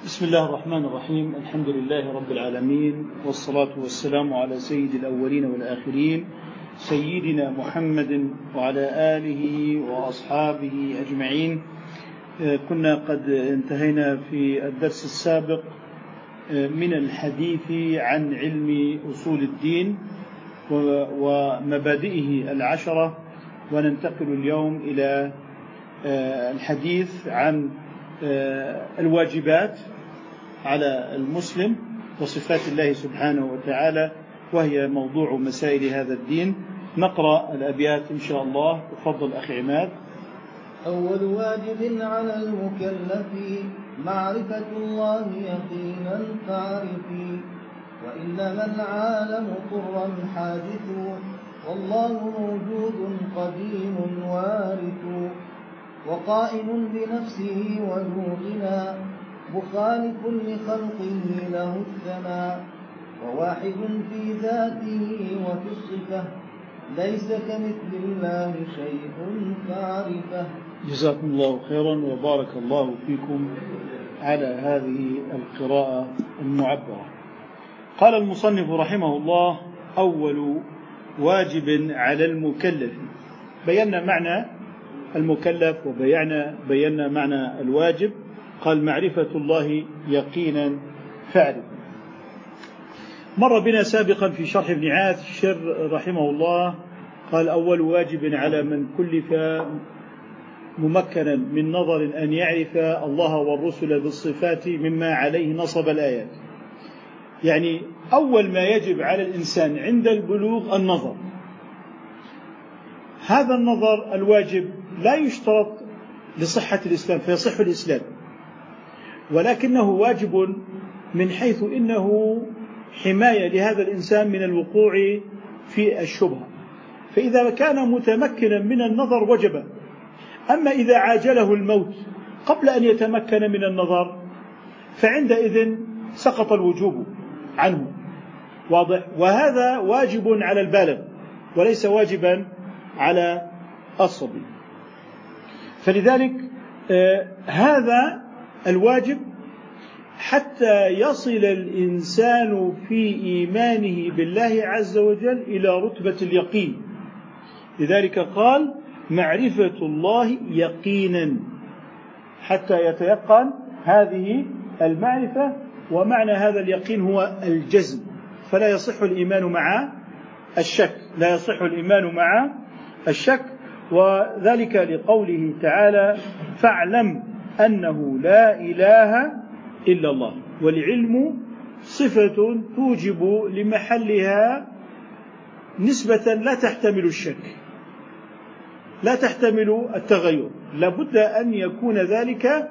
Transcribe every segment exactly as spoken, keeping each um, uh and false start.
بسم الله الرحمن الرحيم. الحمد لله رب العالمين، والصلاة والسلام على سيد الأولين والآخرين سيدنا محمد وعلى آله وأصحابه أجمعين. كنا قد انتهينا في الدرس السابق من الحديث عن علم أصول الدين ومبادئه العشرة، وننتقل اليوم إلى الحديث عن الواجبات على المسلم وصفات الله سبحانه وتعالى، وهي موضوع مسائل هذا الدين. نقرأ الأبيات إن شاء الله. تفضل أخي عماد. أول واجب على المكلف معرفة الله يقينا فاعرفي، وإنما العالم طرا حادث، والله موجود قديم وارث، وقائم بنفسه وذو غنى، مخالف لخلقه له الثناء، وواحد في ذاته وفي الصفة، ليس كمثل الله شيء فاعرفه. جزاكم الله خيرا وبارك الله فيكم على هذه القراءة المعبرة. قال المصنف رحمه الله: أول واجب على المكلف. بينا معنى المكلف وبينا بينا معنى الواجب. قال: معرفة الله يقينا فاعرف. مر بنا سابقا في شرح ابن عاشر رحمه الله، قال: أول واجب على من كلف ممكنا من نظر أن يعرف الله والرسل بالصفات مما عليه نصب الآيات. يعني أول ما يجب على الإنسان عند البلوغ النظر. هذا النظر الواجب لا يشترط لصحة الإسلام فيصح الإسلام، ولكنه واجب من حيث إنه حماية لهذا الإنسان من الوقوع في الشبهة، فإذا كان متمكنا من النظر وجب. أما إذا عاجله الموت قبل أن يتمكن من النظر فعندئذ سقط الوجوب عنه. واضح؟ وهذا واجب على البالغ وليس واجبا على الصبي. فلذلك آه هذا الواجب حتى يصل الإنسان في إيمانه بالله عز وجل إلى رتبة اليقين. لذلك قال: معرفة الله يقينا، حتى يتيقن هذه المعرفة. ومعنى هذا اليقين هو الجزم، فلا يصح الإيمان مع الشك، لا يصح الإيمان مع الشك. وذلك لقوله تعالى: فاعلم أنه لا إله إلا الله. والعلم صفة توجب لمحلها نسبة لا تحتمل الشك، لا تحتمل التغير. لابد أن يكون ذلك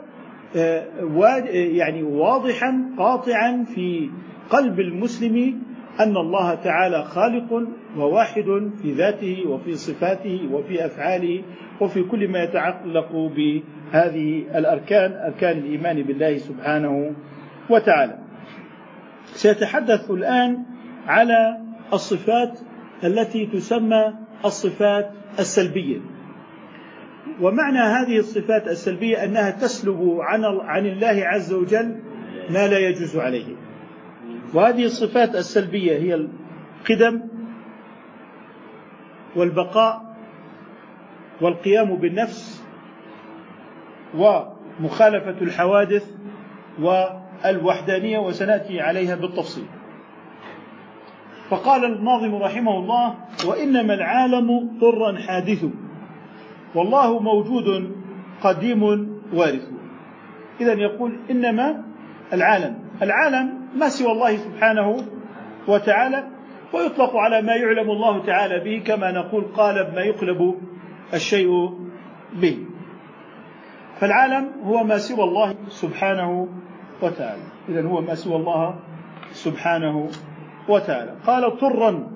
يعني واضحا قاطعا في قلب المسلم أن الله تعالى خالق وواحد في ذاته وفي صفاته وفي أفعاله وفي كل ما يتعلق بهذه الأركان، أركان الإيمان بالله سبحانه وتعالى. سيتحدث الآن على الصفات التي تسمى الصفات السلبية. ومعنى هذه الصفات السلبية أنها تسلب عن الله عز وجل ما لا يجوز عليه. وهذه الصفات السلبية هي القدم والبقاء والقيام بالنفس ومخالفة الحوادث والوحدانية، وسنأتي عليها بالتفصيل. فقال الناظم رحمه الله: وإنما العالم طرا حادث، والله موجود قديم وارث. إذن يقول إنما العالم، العالم ما سوى الله سبحانه وتعالى، ويطلق على ما يعلم الله تعالى به، كما نقول قالب ما يقلب الشيء به. فالعالم هو ما سوى الله سبحانه وتعالى. إذن هو ما سوى الله سبحانه وتعالى. قال: طرا،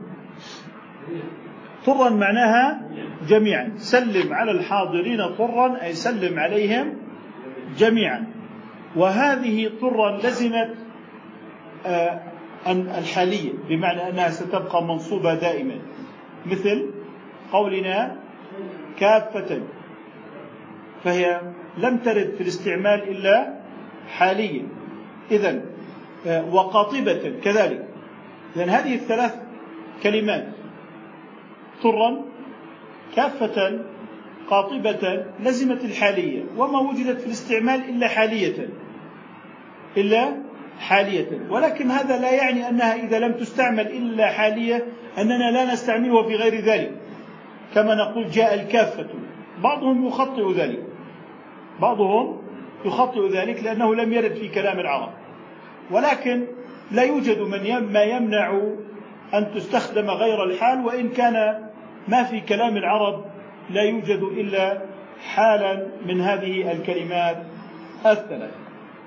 طرا معناها جميعا. سلم على الحاضرين طرا أي سلم عليهم جميعا. وهذه طرا لزمت آه الحالية، بمعنى أنها ستبقى منصوبة دائما، مثل قولنا كافة، فهي لم ترد في الاستعمال إلا حاليا. إذن وقاطبة كذلك. لأن هذه الثلاث كلمات طرا كافة قاطبة لزمت الحالية، وما وجدت في الاستعمال إلا حالية إلا حالية ولكن هذا لا يعني أنها إذا لم تستعمل إلا حالية أننا لا نستعملها في غير ذلك، كما نقول جاء الكافة. بعضهم يخطئ ذلك بعضهم يخطئ ذلك لأنه لم يرد في كلام العرب، ولكن لا يوجد من ما يمنع أن تستخدم غير الحال، وإن كان ما في كلام العرب لا يوجد إلا حالا من هذه الكلمات الثلاث.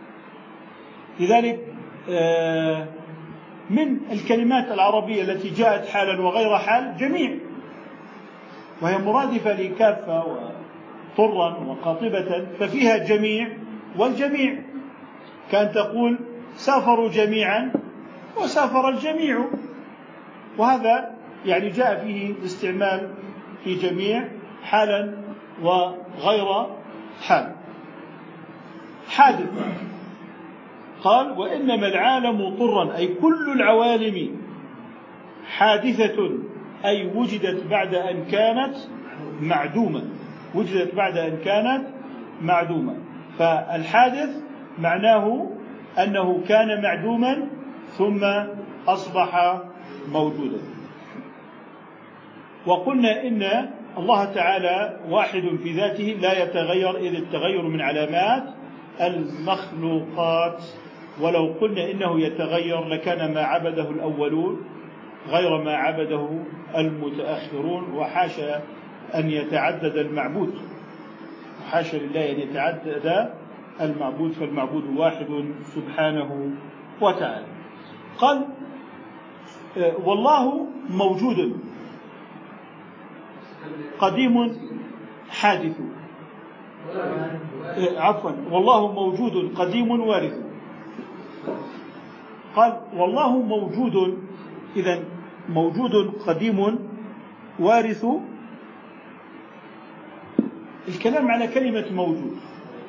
لذلك من الكلمات العربية التي جاءت حالا وغير حال جميع، وهي مرادفة لكافة وطرا وقاطبة، ففيها جميع والجميع، كان تقول سافروا جميعا وسافر الجميع، وهذا يعني جاء فيه الاستعمال في جميع حالا وغير حال. حادث قال وإنما العالم طرا أي كل العوالم حادثة أي وجدت بعد أن كانت معدومة وجدت بعد أن كانت معدومة فالحادث معناه أنه كان معدوما ثم أصبح موجودا. وقلنا إن الله تعالى واحد في ذاته لا يتغير، إذ التغير من علامات المخلوقات، ولو قلنا إنه يتغير لكان ما عبده الأولون غير ما عبده المتأخرون، وحاشا أن يتعدد المعبود، وحاشا لله أن يتعدد المعبود، فالمعبود واحد سبحانه وتعالى. قال والله موجود قديم حادث، عفوا والله موجود قديم وارث. قال والله موجود، إذن موجود قديم وارث. الكلام على كلمة موجود.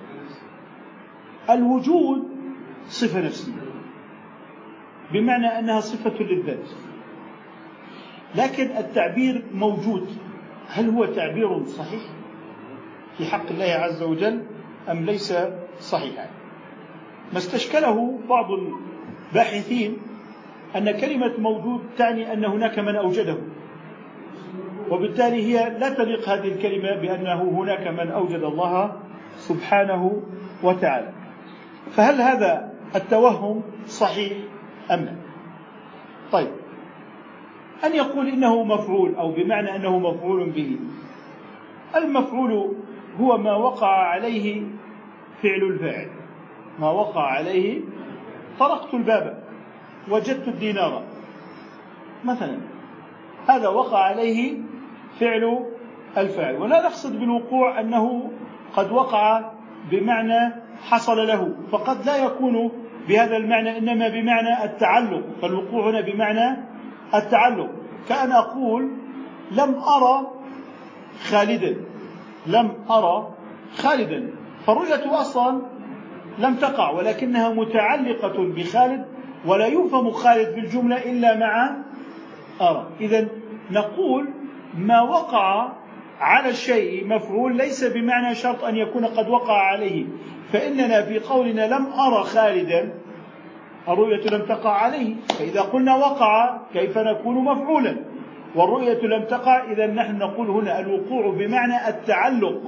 الوجود صفة نفسية بمعنى أنها صفة للذات، لكن التعبير موجود هل هو تعبير صحيح في حق الله عز وجل أم ليس صحيحا؟ ما استشكله بعض الباحثين أن كلمة موجود تعني أن هناك من أوجده، وبالتالي هي لا تليق هذه الكلمة بأنه هناك من أوجد الله سبحانه وتعالى. فهل هذا التوهم صحيح أم لا؟ طيب، أن يقول إنه مفعول أو بمعنى أنه مفعول به. المفعول هو ما وقع عليه فعل الفاعل، ما وقع عليه طرقت الباب وجدت الدينار مثلا، هذا وقع عليه فعل الفاعل، ولا نقصد بالوقوع أنه قد وقع بمعنى حصل له، فقد لا يكون بهذا المعنى، إنما بمعنى التعلق، فالوقوع هنا بمعنى التعلق. كأن أقول لم أرى خالدا، لم أرى خالدا، فالرؤية أصلا لم تقع ولكنها متعلقة بخالد، ولا يفهم خالد في الجملة إلا مع أرى. إذن نقول ما وقع على الشيء مفعول ليس بمعنى شرط أن يكون قد وقع عليه، فإننا في قولنا لم أرى خالدا الرؤية لم تقع عليه، فإذا قلنا وقع كيف نكون مفعولا والرؤية لم تقع؟ إذن نحن نقول هنا الوقوع بمعنى التعلق.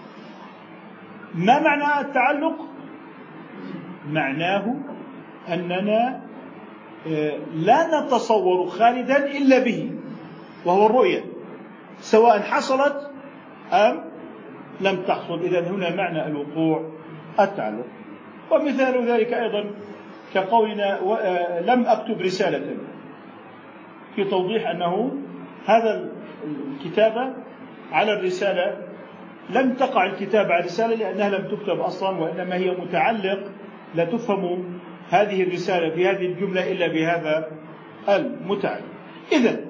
ما معنى التعلق؟ معناه أننا لا نتصور خالدا إلا به، وهو الرؤية، سواء حصلت أم لم تحصل. إذن هنا معنى الوقوع التعلق. ومثال ذلك أيضا كقولنا لم أكتب رسالة، في توضيح أنه هذا الكتابة على الرسالة لم تقع الكتابة على الرسالة لأنها لم تكتب أصلا، وإنما هي متعلق، لا تفهم هذه الرسالة في هذه الجملة إلا بهذا المتعلق. إذن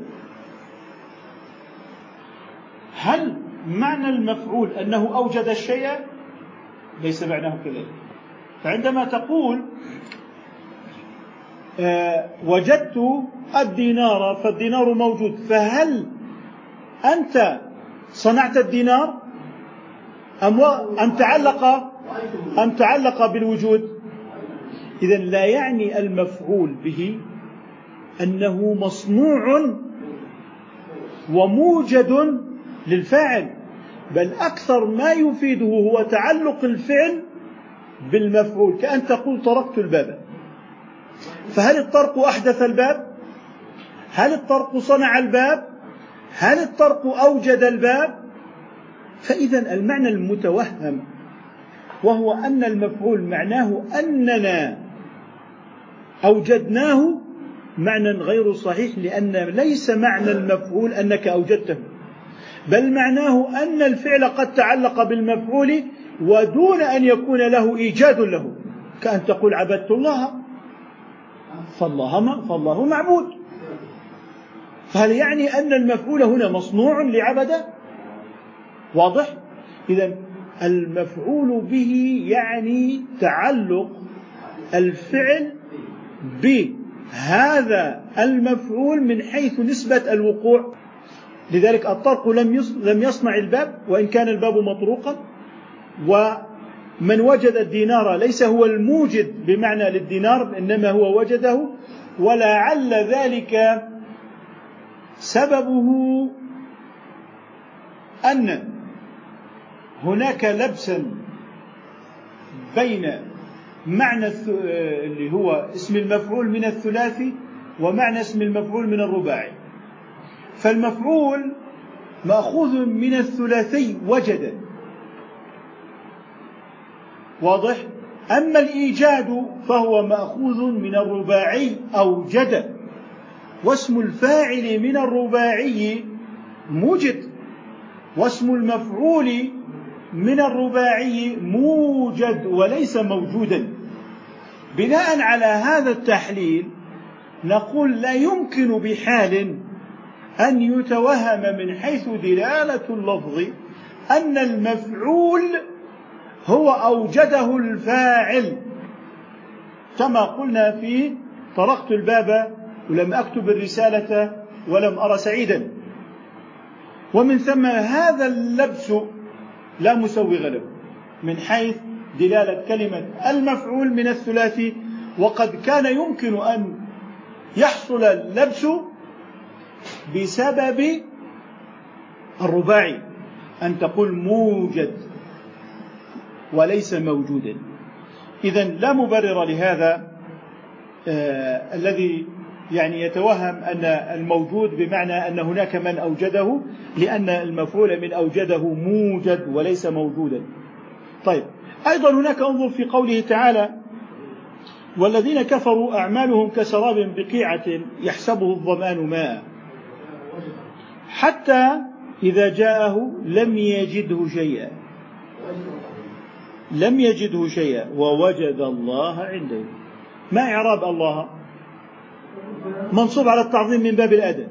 هل معنى المفعول أنه أوجد الشيء؟ ليس معناه كذلك. فعندما تقول آه وجدت الدينار فالدينار موجود، فهل أنت صنعت الدينار أم, أم تعلق أم تعلق بالوجود؟ إذن لا يعني المفعول به أنه مصنوع وموجد للفاعل، بل أكثر ما يفيده هو تعلق الفعل بالمفعول، كأن تقول طرقت الباب، فهل الطرق أحدث الباب؟ هل الطرق صنع الباب؟ هل الطرق أوجد الباب؟ فإذا المعنى المتوهم وهو أن المفعول معناه أننا أوجدناه معنى غير صحيح، لأن ليس معنى المفعول أنك أوجدته، بل معناه أن الفعل قد تعلق بالمفعول ودون أن يكون له إيجاد له، كأن تقول عبدت الله فالله, فالله معبود، فهل يعني أن المفعول هنا مصنوع لعبده؟ واضح؟ إذن المفعول به يعني تعلق الفعل بهذا المفعول من حيث نسبة الوقوع. لذلك الطرق لم يصنع الباب وإن كان الباب مطروقا، ومن وجد الدينار ليس هو الموجد بمعنى للدينار إنما هو وجده، ولعل ذلك سببه أن هناك لبسا بين معنى اللي هو اسم المفعول من الثلاثي ومعنى اسم المفعول من الرباعي، فالمفعول مأخوذ من الثلاثي وجد، واضح؟ أما الإيجاد فهو مأخوذ من الرباعي أوجد، واسم الفاعل من الرباعي موجد، واسم المفعول من الرباعي موجد وليس موجودا. بناء على هذا التحليل نقول لا يمكن بحال أن يتوهم من حيث دلالة اللفظ أن المفعول هو أوجده الفاعل، كما قلنا في طرقت الباب ولم أكتب الرسالة ولم أرى سعيدا. ومن ثم هذا اللبس لا مسوغ له من حيث دلالة كلمة المفعول من الثلاثي، وقد كان يمكن أن يحصل اللبس بسبب الرباعي، أن تقول موجد وليس موجودا. إذن لا مبرر لهذا آه الذي يعني يتوهم أن الموجود بمعنى أن هناك من أوجده، لأن المفعول من أوجده موجد وليس موجودا. طيب، أيضا هناك انظر في قوله تعالى والذين كفروا أعمالهم كسراب بقيعة يحسبه الظمآن ماء حتى إذا جاءه لم يجده شيئا لم يجده شيئا ووجد الله عنده. ما إعراب الله؟ منصوب على التعظيم من باب الأدب،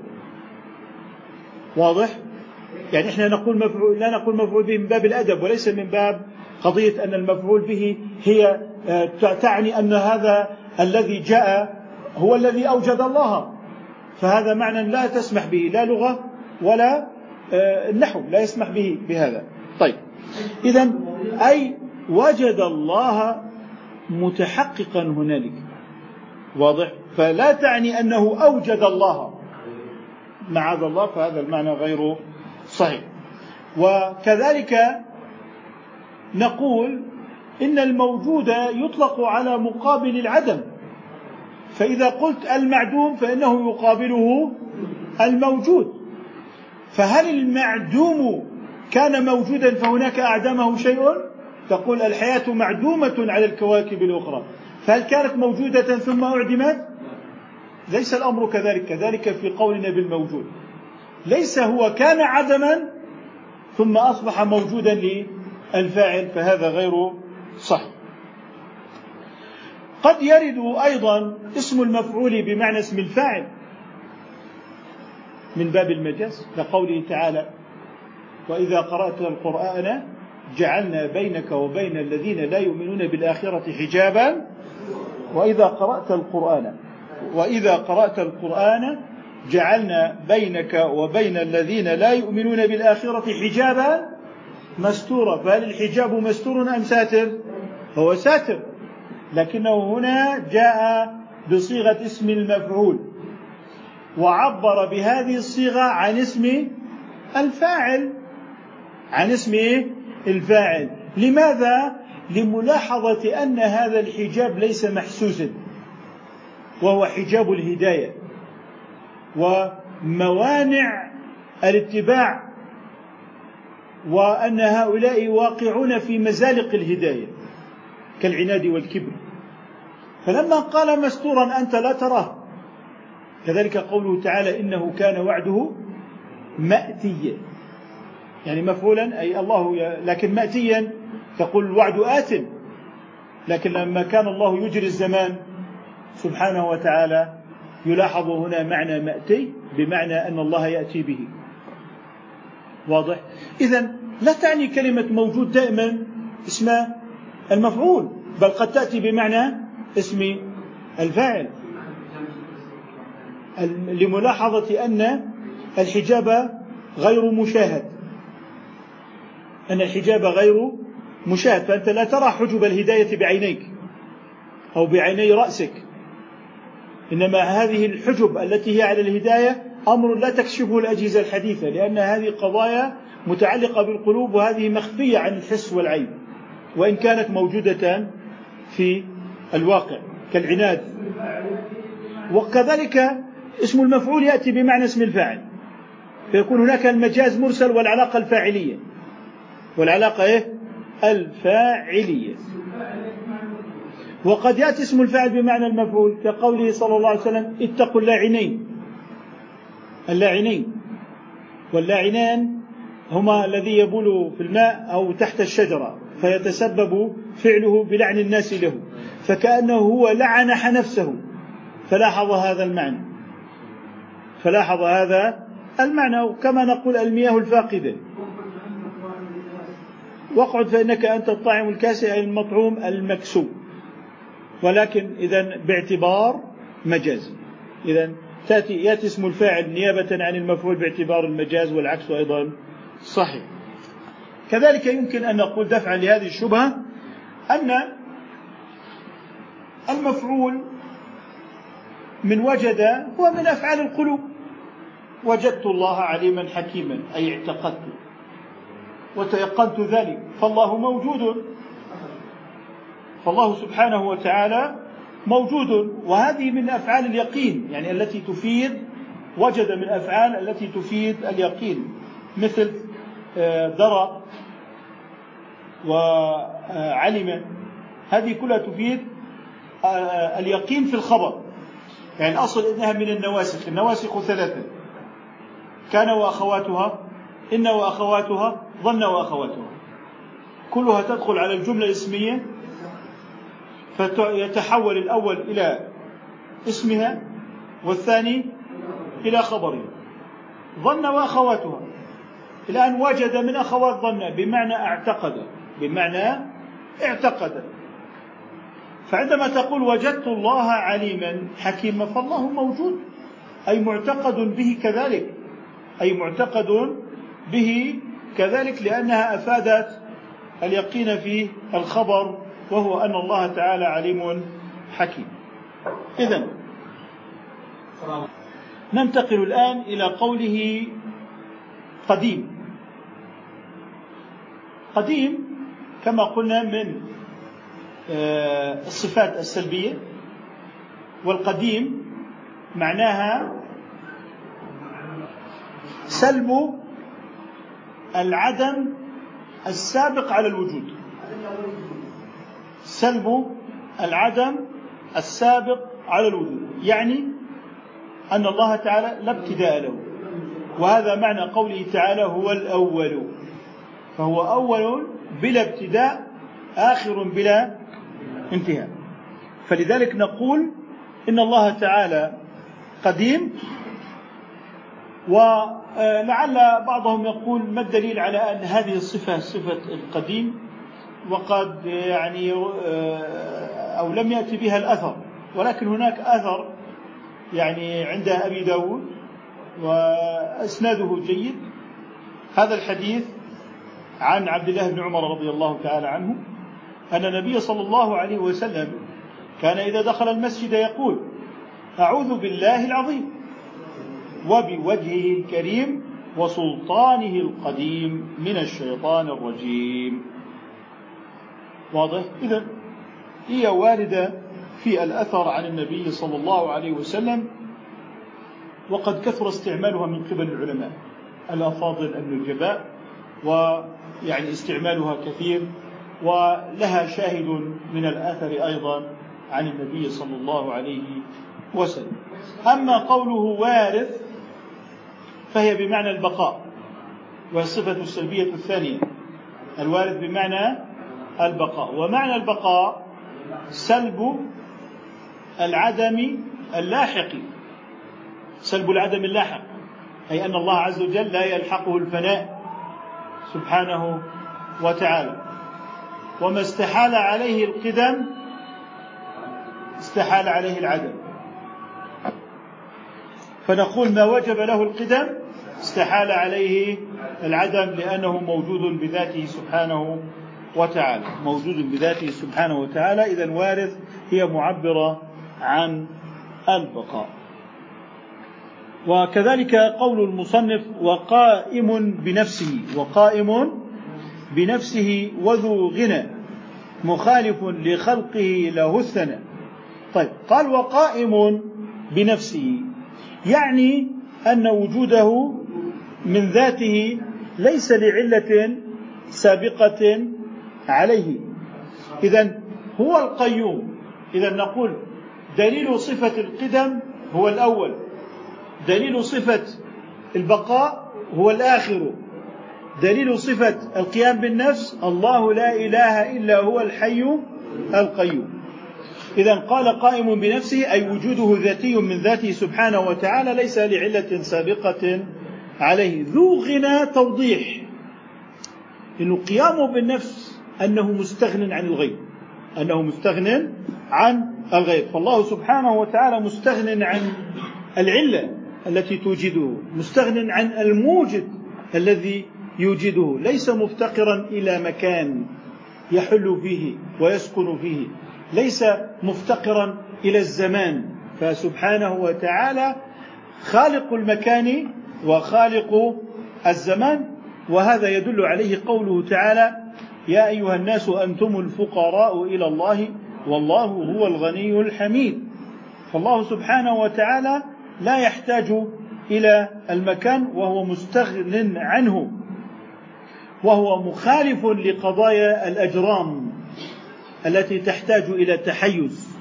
واضح؟ يعني إحنا نقول مفعول لا نقول مفعول به من باب الأدب وليس من باب قضية أن المفعول به هي تعني أن هذا الذي جاء هو الذي أوجد الله، فهذا معنى لا تسمح به لا لغة ولا النحو لا يسمح به بهذا. طيب، إذن أي وجد الله متحققا هنالك، واضح؟ فلا تعني أنه أوجد الله معاذ الله، فهذا المعنى غير صحيح. وكذلك نقول إن الموجود يطلق على مقابل العدم، فإذا قلت المعدوم فإنه يقابله الموجود، فهل المعدوم كان موجودا فهناك أعدمه شيء؟ تقول الحياة معدومة على الكواكب الأخرى، فهل كانت موجودة ثم أعدمت؟ ليس الأمر كذلك. كذلك في قولنا بالموجود ليس هو كان عدما ثم أصبح موجودا للفاعل، فهذا غير صحيح. قد يرد أيضا اسم المفعول بمعنى اسم الفاعل من باب المجاز، كقوله تعالى وإذا قرأت القرآن جعلنا بينك وبين الذين لا يؤمنون بالآخرة حجابا وإذا قرأت القرآن وإذا قرأت القرآن جعلنا بينك وبين الذين لا يؤمنون بالآخرة حجابا مستورا. فهل الحجاب مستور أم ساتر؟ هو ساتر، لكنه هنا جاء بصيغة اسم المفعول وعبر بهذه الصيغة عن اسم الفاعل، عن اسم الفاعل. لماذا؟ لملاحظة أن هذا الحجاب ليس محسوسا، وهو حجاب الهداية وموانع الاتباع، وأن هؤلاء واقعون في مزالق الهداية كالعناد والكبر. فلما قال مستورا أنت لا تراه. كذلك قوله تعالى إنه كان وعده مأتيا، يعني مفعولا أي الله، لكن مأتيا تقول الوعد آت، لكن لما كان الله يجري الزمان سبحانه وتعالى يلاحظ هنا معنى مأتي بمعنى أن الله يأتي به. واضح؟ إذن لا تعني كلمة موجود دائما اسم المفعول، بل قد تأتي بمعنى اسم الفاعل، لملاحظة أن الحجاب غير مشاهد، أن الحجاب غير مشاهد. فأنت لا ترى حجب الهداية بعينيك أو بعيني رأسك، إنما هذه الحجب التي هي على الهداية أمر لا تكشفه الأجهزة الحديثة، لأن هذه قضايا متعلقة بالقلوب، وهذه مخفية عن الحس والعين وإن كانت موجودة في الواقع كالعناد. وكذلك اسم المفعول يأتي بمعنى اسم الفاعل، فيكون هناك المجاز مرسل والعلاقة الفاعلية، والعلاقة إيه؟ الفاعلية. وقد يأتي اسم الفاعل بمعنى المفعول كقوله صلى الله عليه وسلم اتقوا اللاعنين. اللاعنين واللاعنان هما الذي يبول في الماء أو تحت الشجرة فيتسبب فعله بلعن الناس له، فكأنه هو لعنح نفسه، فلاحظ هذا المعنى، فلاحظ هذا المعنى. وكما نقول المياه الفاقدة، واقعد فإنك أنت الطاعم الكاسي، أي المطعوم المكسو، ولكن إذن باعتبار مجاز. إذن تأتي يأتي اسم الفاعل نيابة عن المفعول باعتبار المجاز، والعكس أيضا صحيح. كذلك يمكن أن نقول دفعا لهذه الشبهة أن المفعول من وجد هو من أفعال القلوب. وجدت الله عليما حكيما أي اعتقدت وتيقنت ذلك، فالله موجود، فالله سبحانه وتعالى موجود، وهذه من أفعال اليقين، يعني التي تفيد، وجد من أفعال التي تفيد اليقين، مثل درى وعلم، هذه كلها تفيد اليقين في الخبر. يعني الأصل إنها من النواسخ. النواسخ ثلاثة: كان وأخواتها، إن وأخواتها، ظن وأخواتها، كلها تدخل على الجملة الاسمية، فيتحول الأول إلى اسمها والثاني إلى خبرها. ظن وأخواتها، الآن وجد من أخوات ظن بمعنى اعتقد، بمعنى اعتقد. فعندما تقول وجدت الله عليما حكيما، فالله موجود أي معتقد به كذلك، أي معتقد به كذلك، لأنها أفادت اليقين في الخبر، وهو أن الله تعالى عليم حكيم. إذن ننتقل الآن إلى قوله قديم. قديم كما قلنا من الصفات السلبية، والقديم معناها سلب العدم السابق على الوجود، سلب العدم السابق على الوجود، يعني أن الله تعالى لا ابتداء له، وهذا معنى قوله تعالى هو الأول، فهو أول بلا ابتداء، آخر بلا انتهاء. فلذلك نقول إن الله تعالى قديم. ولعل بعضهم يقول ما الدليل على أن هذه الصفة صفة القديم وقد يعني أو لم يأتي بها الأثر، ولكن هناك أثر يعني عند أبي داود وأسناده جيد. هذا الحديث عن عبد الله بن عمر رضي الله تعالى عنه أن النبي صلى الله عليه وسلم كان إذا دخل المسجد يقول: أعوذ بالله العظيم وبوجهه الكريم وسلطانه القديم من الشيطان الرجيم. واضح؟ إذن هي واردة في الأثر عن النبي صلى الله عليه وسلم، وقد كثر استعمالها من قبل العلماء الأفاضل النجباء، ويعني استعمالها كثير، ولها شاهد من الأثر أيضا عن النبي صلى الله عليه وسلم. أما قوله وارث فهي بمعنى البقاء، والصفة السلبية الثانية. الوارث بمعنى البقاء، ومعنى البقاء سلب العدم اللاحق، سلب العدم اللاحق، أي أن الله عز وجل لا يلحقه الفناء سبحانه وتعالى، وما استحال عليه القدم استحال عليه العدم، فنقول ما وجب له القدم استحال عليه العدم لأنه موجود بذاته سبحانه وتعالى، موجود بذاته سبحانه وتعالى. إذن وارث هي معبرة عن البقاء. وكذلك قول المصنف: وقائم بنفسه، وقائم بنفسه وذو غنى مخالف لخلقه له الثنى. طيب، قال وقائم بنفسه، يعني أن وجوده من ذاته ليس لعلة سابقة عليه، إذن هو القيوم. إذن نقول دليل صفة القدم هو الأول، دليل صفة البقاء هو الآخر، دليل صفة القيام بالنفس الله لا إله إلا هو الحي القيوم. إذن قال قائم بنفسه أي وجوده ذاتي من ذاته سبحانه وتعالى ليس لعلة سابقة عليه. ذو غنى توضيح إنه قيامه بالنفس أنه مستغن عن الغير، أنه مستغن عن الغير، فالله سبحانه وتعالى مستغن عن العلة التي توجده، مستغن عن الموجد الذي يوجده، ليس مفتقرا إلى مكان يحل فيه ويسكن فيه، ليس مفتقرا إلى الزمان، فسبحانه وتعالى خالق المكان وخالق الزمان. وهذا يدل عليه قوله تعالى: يا أيها الناس أنتم الفقراء إلى الله والله هو الغني الحميد. فالله سبحانه وتعالى لا يحتاج إلى المكان وهو مستغن عنه، وهو مخالف لقضايا الأجرام التي تحتاج إلى تحيز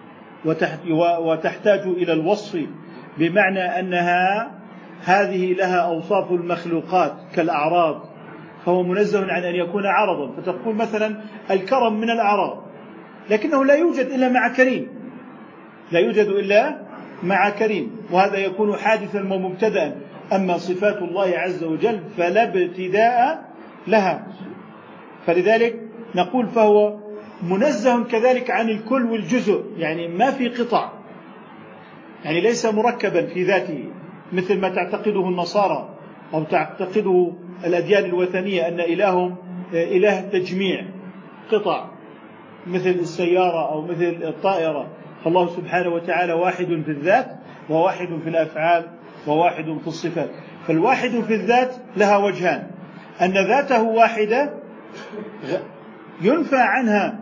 وتحتاج إلى الوصف، بمعنى أنها هذه لها أوصاف المخلوقات كالأعراض، فهو منزه عن أن يكون عرضا، فتقول مثلا الكرم من الأعراض، لكنه لا يوجد إلا مع كريم، لا يوجد إلا مع كريم، وهذا يكون حادثا ومبتدأ. أما صفات الله عز وجل فلا ابتداء لها، فلذلك نقول فهو منزه كذلك عن الكل والجزء، يعني ما في قطع، يعني ليس مركبا في ذاته مثل ما تعتقده النصارى أو تعتقده الأديان الوثنية أن إلههم إله تجميع قطع مثل السيارة أو مثل الطائرة. فالله سبحانه وتعالى واحد في الذات وواحد في الأفعال وواحد في الصفات. فالواحد في الذات لها وجهان: أن ذاته واحدة ينفى عنها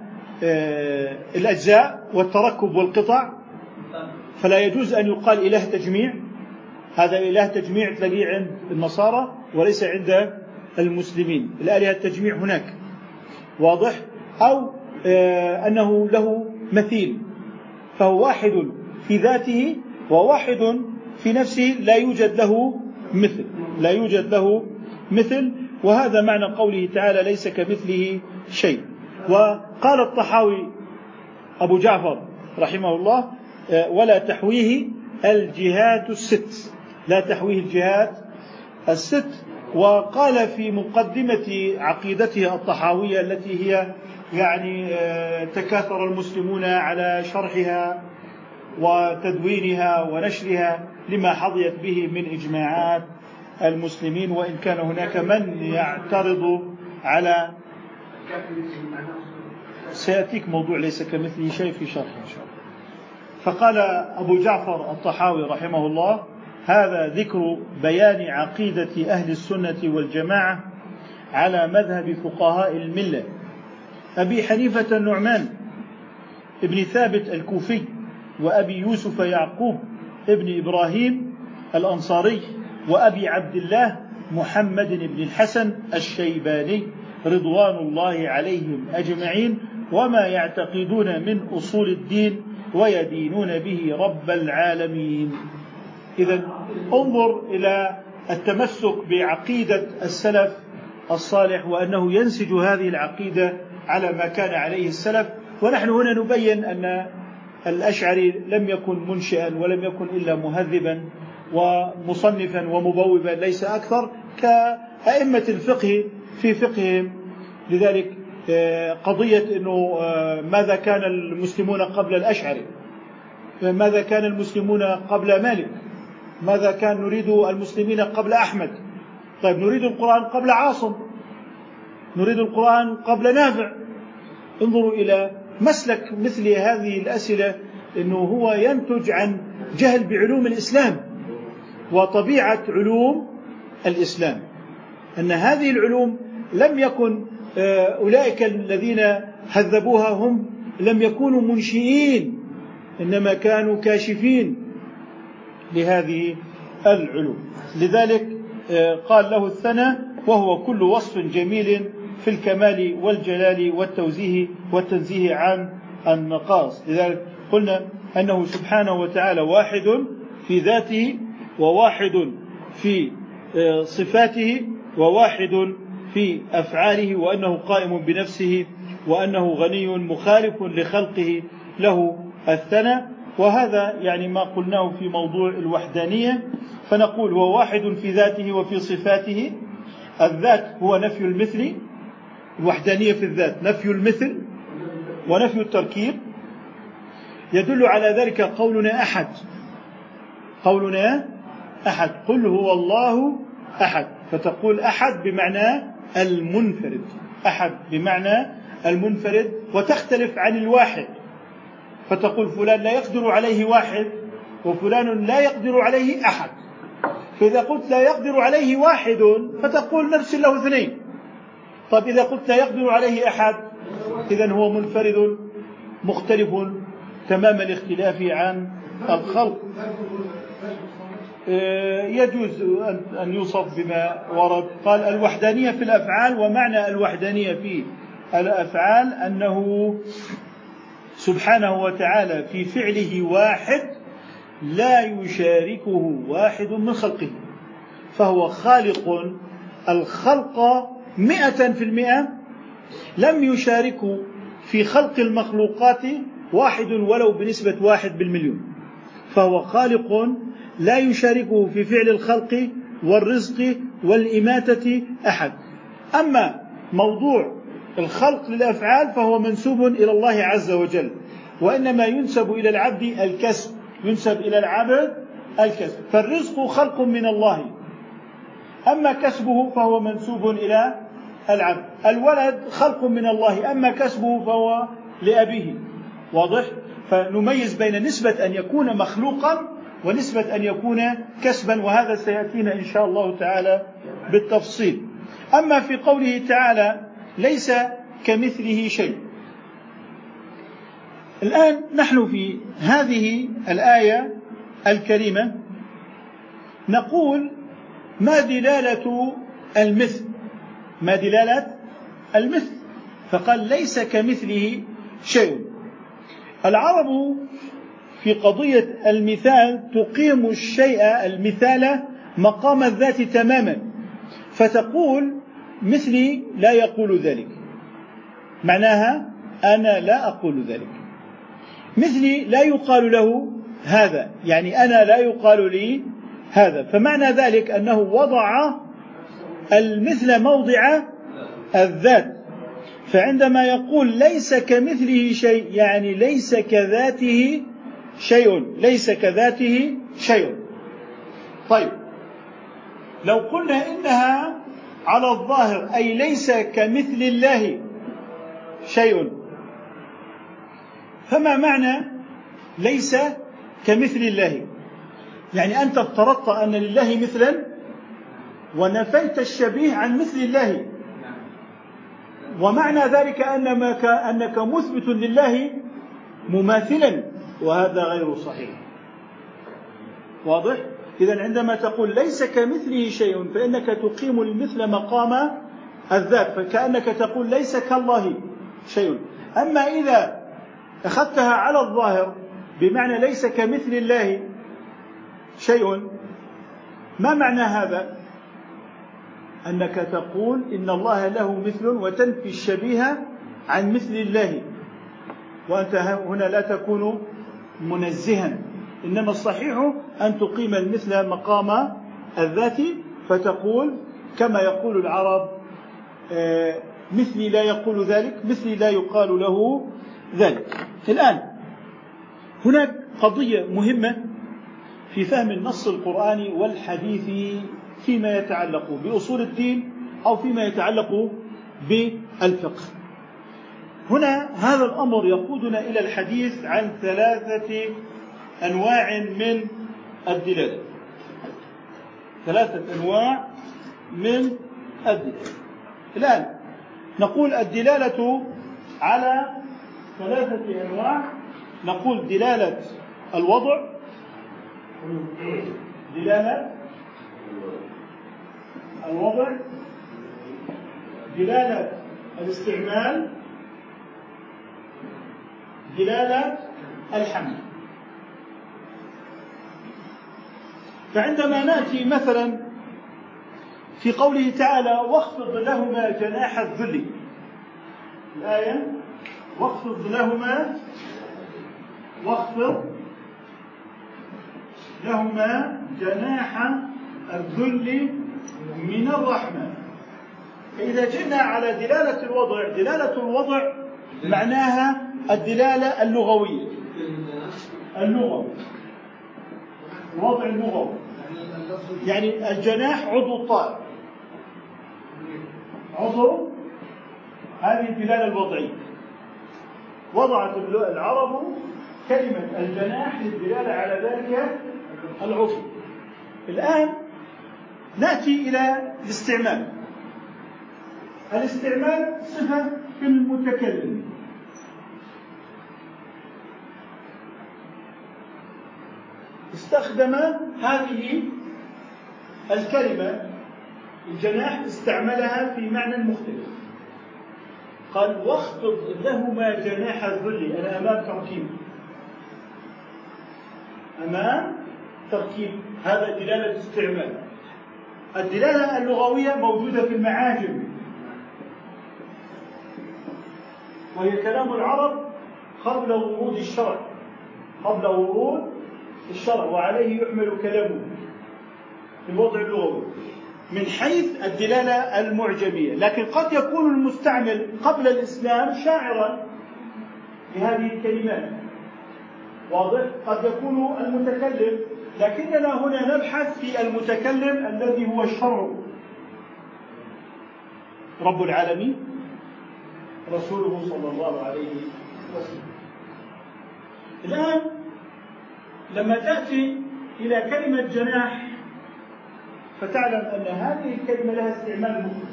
الأجزاء والتركب والقطع، فلا يجوز أن يقال إله تجميع، هذا إله تجميع تلاقيه عند النصارى وليس عند المسلمين، الآلهة التجميع هناك، واضح؟ أو أنه له مثيل، فهو واحد في ذاته وواحد في نفسه لا يوجد له مثل، لا يوجد له مثل. وهذا معنى قوله تعالى: ليس كمثله شيء. وقال الطحاوي أبو جعفر رحمه الله: ولا تحويه الجهات الست، لا تحويه الجهات الست. وقال في مقدمة عقيدته الطحاوية التي هي يعني تكاثر المسلمون على شرحها وتدوينها ونشرها لما حظيت به من إجماعات المسلمين، وإن كان هناك من يعترض على سيأتيك موضوع ليس كمثله شيء في شرح إن شاء الله. فقال أبو جعفر الطحاوي رحمه الله: هذا ذكر بيان عقيدة أهل السنة والجماعة على مذهب فقهاء الملة أبي حنيفة النعمان ابن ثابت الكوفي، وأبي يوسف يعقوب ابن إبراهيم الأنصاري، وأبي عبد الله محمد بن الحسن الشيباني رضوان الله عليهم أجمعين، وما يعتقدون من أصول الدين ويدينون به رب العالمين. إذن انظر إلى التمسك بعقيدة السلف الصالح، وأنه ينسج هذه العقيدة على ما كان عليه السلف. ونحن هنا نبين أن الأشعري لم يكن منشئا ولم يكن إلا مهذبا ومصنفا ومبوبا ليس أكثر، كأئمة الفقه في فقههم. لذلك قضية أنه ماذا كان المسلمون قبل الأشعري، ماذا كان المسلمون قبل مالك، ماذا كان نريد المسلمين قبل أحمد، طيب نريد القرآن قبل عاصم، نريد القرآن قبل نافع. انظروا إلى مسلك مثل هذه الأسئلة، أنه هو ينتج عن جهل بعلوم الإسلام وطبيعة علوم الإسلام، أن هذه العلوم لم يكن أولئك الذين هذبوها هم لم يكونوا منشئين، إنما كانوا كاشفين لهذه العلوم. لذلك قال له الثنى وهو كل وصف جميل في الكمال والجلال والتوزيه والتنزيه عن النقائص. لذلك قلنا أنه سبحانه وتعالى واحد في ذاته، وواحد في صفاته، وواحد في أفعاله، وأنه قائم بنفسه، وأنه غني مخالف لخلقه له الثنى. وهذا يعني ما قلناه في موضوع الوحدانية. فنقول هو واحد في ذاته وفي صفاته. الذات هو نفي المثل، الوحدانية في الذات نفي المثل ونفي التركيب. يدل على ذلك قولنا أحد، قولنا أحد، قل هو الله أحد، فتقول أحد بمعنى المنفرد، أحد بمعنى المنفرد، وتختلف عن الواحد، فتقول فلان لا يقدر عليه واحد وفلان لا يقدر عليه أحد. فإذا قلت لا يقدر عليه واحد فتقول نرسل له اثنين. طيب إذا قلت لا يقدر عليه أحد إذن هو منفرد مختلف تمام الاختلاف عن الخلق. يجوز أن يوصف بما ورد. قال الوحدانية في الأفعال، ومعنى الوحدانية في الأفعال أنه سبحانه وتعالى في فعله واحد لا يشاركه واحد من خلقه، فهو خالق الخلق مئة في المئة، لم يشاركه في خلق المخلوقات واحد ولو بنسبة واحد بالمليون، فهو خالق لا يشاركه في فعل الخلق والرزق والإماتة أحد. أما موضوع الخلق للأفعال فهو منسوب إلى الله عز وجل، وإنما ينسب إلى العبد الكسب، ينسب إلى العبد الكسب، فالرزق خلق من الله، أما كسبه فهو منسوب إلى العبد. الولد خلق من الله، أما كسبه فهو لأبيه. واضح؟ فنميز بين نسبة أن يكون مخلوقا ونسبة أن يكون كسبا، وهذا سيأتينا إن شاء الله تعالى بالتفصيل. أما في قوله تعالى ليس كمثله شيء، الآن نحن في هذه الآية الكريمة نقول ما دلالة المثل، ما دلالة المثل؟ فقال ليس كمثله شيء. العرب في قضية المثال تقيم الشيء المثال مقام الذات تماما، فتقول مثلي لا يقول ذلك، معناها أنا لا أقول ذلك. مثلي لا يقال له هذا، يعني أنا لا يقال لي هذا، فمعنى ذلك أنه وضع المثل موضع الذات. فعندما يقول ليس كمثله شيء يعني ليس كذاته شيء، ليس كذاته شيء. طيب لو قلنا إنها على الظاهر أي ليس كمثل الله شيء، فما معنى ليس كمثل الله؟ يعني أنت افترضت أن لله مثلا ونفيت الشبيه عن مثل الله، ومعنى ذلك أنك مثبت لله مماثلا، وهذا غير صحيح. واضح؟ إذن عندما تقول ليس كمثله شيء فإنك تقيم المثل مقام الذات، فكأنك تقول ليس كالله شيء. أما إذا أخذتها على الظاهر بمعنى ليس كمثل الله شيء، ما معنى هذا؟ أنك تقول إن الله له مثل وتنفي الشبيه عن مثل الله، وأنت هنا لا تكون منزها، إنما الصحيح أن تقيم المثل مقام الذات، فتقول كما يقول العرب مثلي لا يقول ذلك، مثلي لا يقال له ذلك. الآن هناك قضية مهمة في فهم النص القرآني والحديث فيما يتعلق بأصول الدين أو فيما يتعلق بالفقه. هنا هذا الأمر يقودنا إلى الحديث عن ثلاثة أنواع من الدلالة، ثلاثة أنواع من الدلالة. الآن نقول الدلالة على ثلاثة أنواع. نقول دلالة الوضع، دلالة الوضع، دلالة الاستعمال، دلالة الحمل. فعندما نأتي مثلا في قوله تعالى واخفض لهما جناح الذل، الآية واخفض لهما واخفض لهما جناح الذل من الرحمة. فإذا جئنا على دلالة الوضع، دلالة الوضع معناها الدلالة اللغوية، اللغة، الوضع اللغوي، يعني الجناح عضو الطائر، عضو، هذه الدلالة الوضعية. وضعت العرب كلمة الجناح للدلالة على ذلك العضو. الآن نأتي إلى الاستعمال. الاستعمال صفة في المتكلم، استخدم هذه الكلمة الجناح، استعملها في معنى مختلف. قال واخفض لهما جناح الذل. أنا أمام تركيب، أمام تركيب، هذا دلالة استعمال. الدلالة اللغوية موجودة في المعاجم، وهي كلام العرب قبل ورود الشرع، قبل ورود الشرع، وعليه يحمل كلامه في الوضع اللغوي من حيث الدلالة المعجمية. لكن قد يكون المستعمل قبل الإسلام شاعرا بهذه الكلمات، واضح؟ قد يكون المتكلم، لكننا هنا نبحث في المتكلم الذي هو الشرع، رب العالمين، رسوله صلى الله عليه وسلم. الآن لما تأتي إلى كلمة جناح فتعلم أن هذه الكلمة لها استعمال مختلف،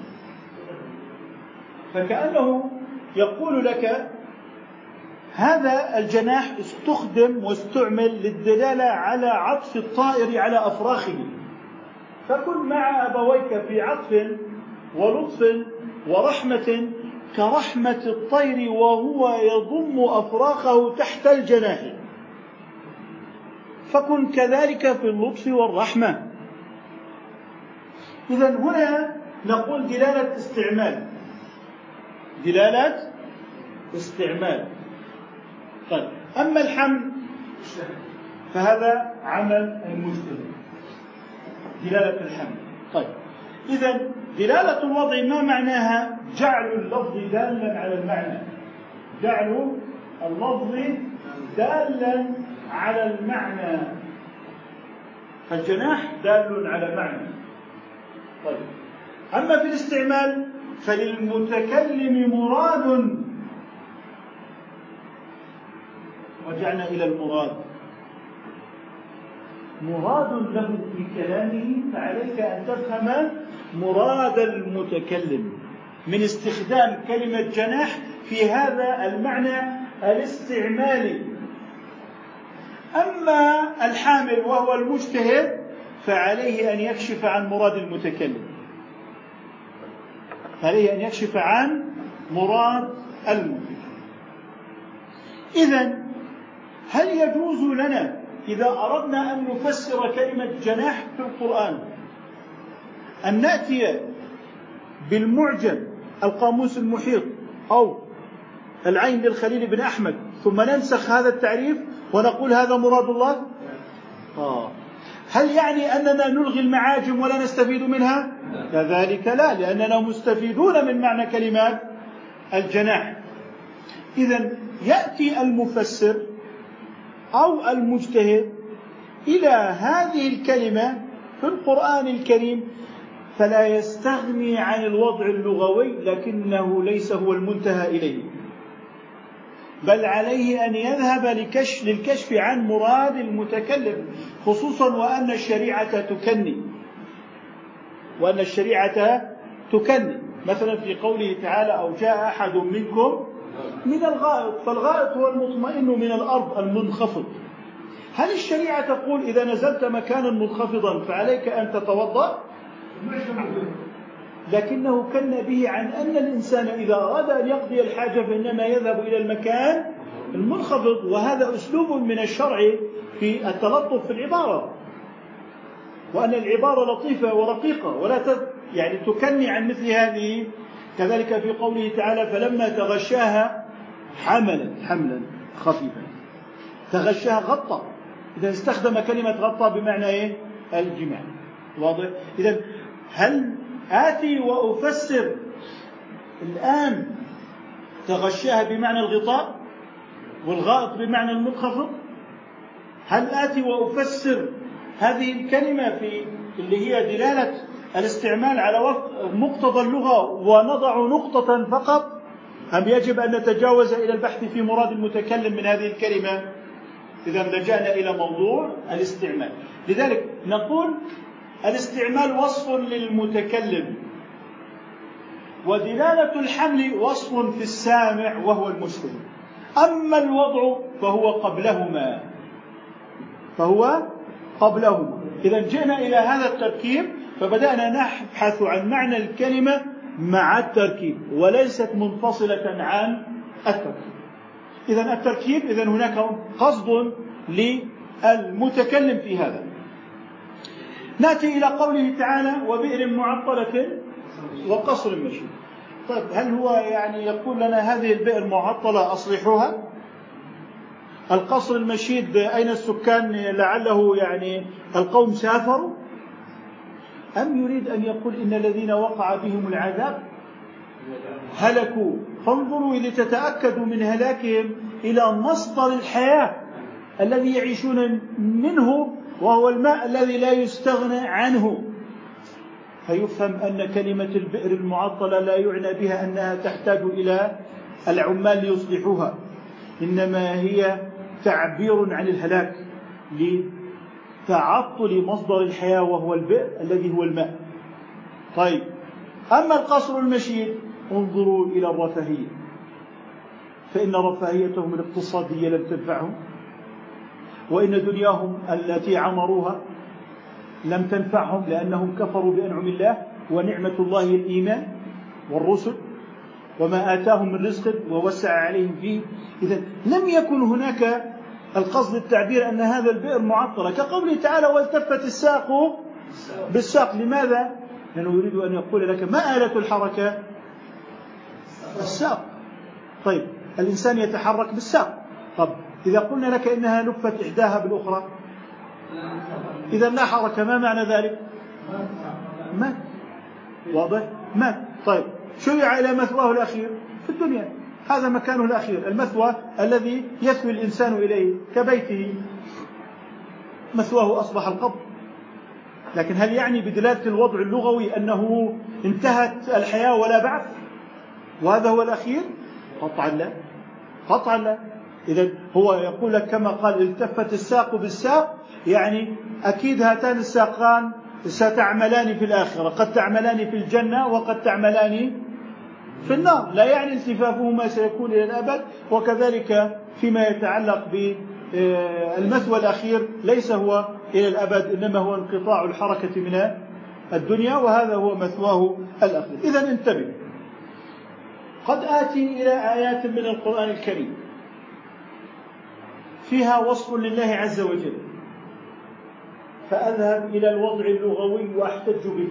فكأنه يقول لك هذا الجناح استخدم واستعمل للدلالة على عطف الطائر على أفراخه، فكن مع أبويك في عطف ولطف ورحمة كرحمة الطير وهو يضم أفراخه تحت الجناح، فكن كذلك في اللطف والرحمة. إذن هنا نقول دلالة استعمال، دلالة استعمال. طيب أما الحمل فهذا عمل المجتمع، دلالة الحمل. طيب إذن دلالة الوضع ما معناها؟ جعل اللفظ دالا على المعنى، جعل اللفظ دالا على المعنى، فالجناح دال على معنى. طيب، أما في الاستعمال فللمتكلم مراد، رجعنا إلى المراد، مراد له في كلامه، فعليك أن تفهم مراد المتكلم من استخدام كلمة جناح في هذا المعنى الاستعمالي. أما الحامل وهو المجتهد فعليه أن يكشف عن مراد المتكلم، عليه أن يكشف عن مراد المتكلم. إذن هل يجوز لنا إذا أردنا أن نفسر كلمة جناح في القرآن أن نأتي بالمعجم القاموس المحيط أو العين للخليل بن أحمد ثم ننسخ هذا التعريف ونقول هذا مراد الله؟ آه. هل يعني أننا نلغي المعاجم ولا نستفيد منها؟ كذلك لا، لأننا مستفيدون من معنى كلمات الجناح. إذن يأتي المفسر أو المجتهد إلى هذه الكلمة في القرآن الكريم فلا يستغني عن الوضع اللغوي، لكنه ليس هو المنتهى إليه، بل عليه أن يذهب لكشف للكشف عن مراد المتكلم، خصوصا وأن الشريعة تكني وأن الشريعة تكني مثلا في قوله تعالى: أو جاء أحد منكم من الغائط، فالغائط هو المطمئن من الأرض المنخفض. هل الشريعة تقول إذا نزلت مكانا منخفضا فعليك أن تتوضأ؟ لكنه كن به عن أن الإنسان إذا أراد أن يقضي الحاجة فإنما يذهب إلى المكان المنخفض، وهذا أسلوب من الشرع في التلطف في العبارة، وأن العبارة لطيفة ورقيقة ولا يعني تكني عن مثل هذه. كذلك في قوله تعالى: فلما تغشاها حملت حملا خفيفا، تغشاها غطى، إذا استخدم كلمة غطى بمعنى إيه؟ الجماع. واضح؟ إذن هل آتي وأفسر الآن تغشاها بمعنى الغطاء والغائط بمعنى المنخفض؟ هل آتي وأفسر هذه الكلمة في اللي هي دلالة الاستعمال على مقتضى اللغة ونضع نقطة فقط، أم يجب أن نتجاوز إلى البحث في مراد المتكلم من هذه الكلمة؟ إذا لجأنا إلى موضوع الاستعمال. لذلك نقول الاستعمال وصف للمتكلم، ودلالة الحمل وصف في السامع وهو المجتهد، أما الوضع فهو قبلهما فهو قبلهما. إذا جئنا إلى هذا التركيب فبدأنا نبحث عن معنى الكلمة مع التركيب وليست منفصلة عن التركيب. إذا التركيب، إذا هناك قصد للمتكلم في هذا. نأتي إلى قوله تعالى: وبئر معطلة وقصر مشيد. طيب، هل هو يعني يقول لنا هذه البئر معطلة أصلحوها؟ القصر المشيد أين السكان؟ لعله يعني القوم سافروا؟ أم يريد أن يقول إن الذين وقع بهم العذاب هلكوا، فانظروا لتتأكدوا من هلاكهم إلى مصدر الحياة الذي يعيشون منه، وهو الماء الذي لا يستغنى عنه. فيفهم أن كلمة البئر المعطلة لا يعنى بها أنها تحتاج إلى العمال ليصلحوها، إنما هي تعبير عن الهلاك لتعطل مصدر الحياة وهو البئر الذي هو الماء. طيب، أما القصر المشيد انظروا إلى الرفاهية، فإن رفاهيتهم الاقتصادية لم تنفعهم، وإن دنياهم التي عمروها لم تنفعهم لأنهم كفروا بأنعم الله، ونعمة الله الإيمان والرسل وما آتاهم من رزق ووسع عليهم فيه. إذن لم يكن هناك القصد التعبير أن هذا البئر معطلة، كقوله تعالى: والتفت الساق بالساق. لماذا؟ لأنه يريد أن يقول لك ما آلة الحركة؟ الساق. طيب، الإنسان يتحرك بالساق. طب إذا قلنا لك إنها لفت إحداها بالأخرى، إذا لا حركة، ما معنى ذلك؟ مات. واضح؟ مات. طيب، شرع إلى مثواه الأخير في الدنيا، هذا مكانه الأخير، المثوى الذي يثوي الإنسان إليه كبيته مثواه أصبح القبر. لكن هل يعني بدلالة الوضع اللغوي أنه انتهت الحياة ولا بعث وهذا هو الأخير؟ قطعا لا، قطعا لا. إذن هو يقول لك كما قال التفت الساق بالساق، يعني أكيد هاتان الساقان ستعملان في الآخرة، قد تعملان في الجنة وقد تعملان في النار، لا يعني التفافهما سيكون إلى الأبد. وكذلك فيما يتعلق بالمثوى الأخير ليس هو إلى الأبد، إنما هو انقطاع الحركة من الدنيا، وهذا هو مثواه الأخير. إذن انتبه، قد آتي إلى آيات من القرآن الكريم فيها وصف لله عز وجل، فأذهب إلى الوضع اللغوي وأحتج به،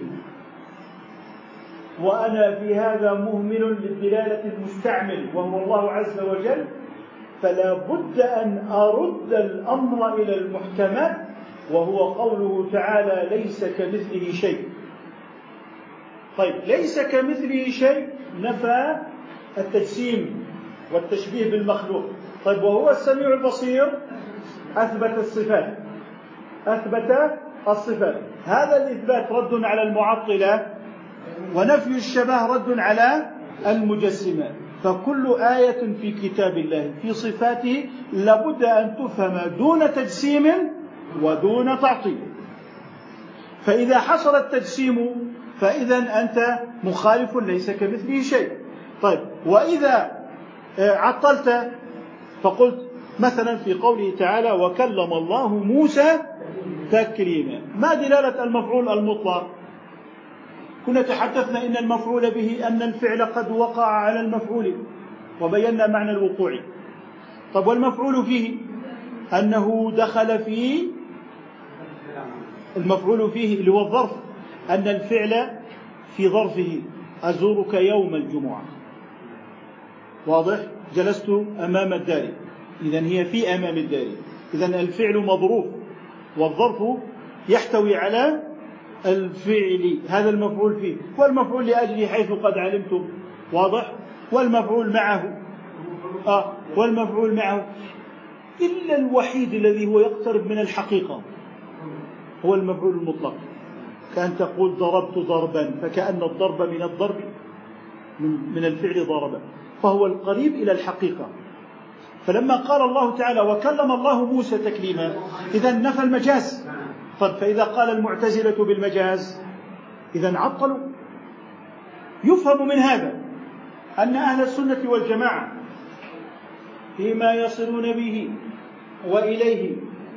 وأنا في هذا مهمل للدلالة المستعمل وهو الله عز وجل، فلا بد أن أرد الأمر إلى المحكمات، وهو قوله تعالى ليس كمثله شيء. طيب، ليس كمثله شيء نفى التجسيم والتشبيه بالمخلوق. طيب، وهو السميع البصير أثبت الصفات، أثبت الصفات. هذا الإثبات رد على المعطلة، ونفي الشبه رد على المجسمة. فكل آية في كتاب الله في صفاته لابد أن تفهم دون تجسيم ودون تعطيل. فإذا حصل التجسيم فإذا أنت مخالف، ليس كمثله شيء. طيب، وإذا عطلت فقلت مثلا في قوله تعالى وكلم الله موسى تكليما، ما دلالة المفعول المطلق؟ كنا تحدثنا إن المفعول به أن الفعل قد وقع على المفعول وبينا معنى الوقوع. طب والمفعول فيه أنه دخل في المفعول فيه اللي هو الظرف، أن الفعل في ظرفه أزورك يوم الجمعة، واضح؟ جلست أمام الدار، إذن هي في أمام الدار، إذن الفعل مظروف والظرف يحتوي على الفعل، هذا المفعول فيه. والمفعول لأجله حيث قد علمتم، واضح؟ والمفعول معه آه والمفعول معه إلا الوحيد الذي هو يقترب من الحقيقة هو المفعول المطلق، كأن تقول ضربت ضربا، فكأن الضرب من الضرب من الفعل ضربا، فهو القريب إلى الحقيقة. فلما قال الله تعالى وكلم الله موسى تكليما، إذن نفى المجاز. طب فإذا قال المعتزلة بالمجاز إذن عطلوا. يفهم من هذا أن أهل السنة والجماعة فيما يصلون به وإليه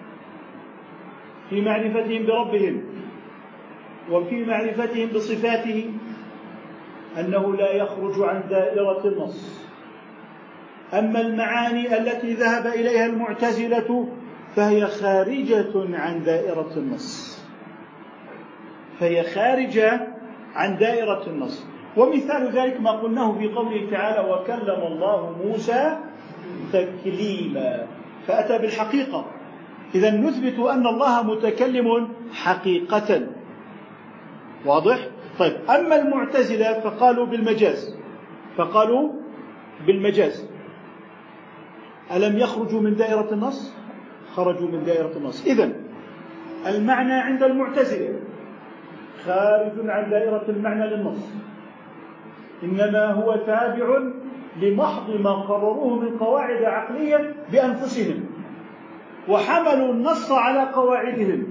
في معرفتهم بربهم وفي معرفتهم بصفاته أنه لا يخرج عن دائرة النص. أما المعاني التي ذهب إليها المعتزلة فهي خارجة عن دائرة النص، فهي خارجة عن دائرة النص. ومثال ذلك ما قلناه في قوله تعالى وكلم الله موسى تكليما، فأتى بالحقيقة. إذن نثبت أن الله متكلم حقيقة، واضح؟ طيب، أما المعتزلة فقالوا بالمجاز، فقالوا بالمجاز. ألم يخرجوا من دائرة النص؟ خرجوا من دائرة النص. إذن المعنى عند المعتزلة خارج عن دائرة المعنى للنص، إنما هو تابع لمحض ما قرروه من قواعد عقلية بأنفسهم، وحملوا النص على قواعدهم.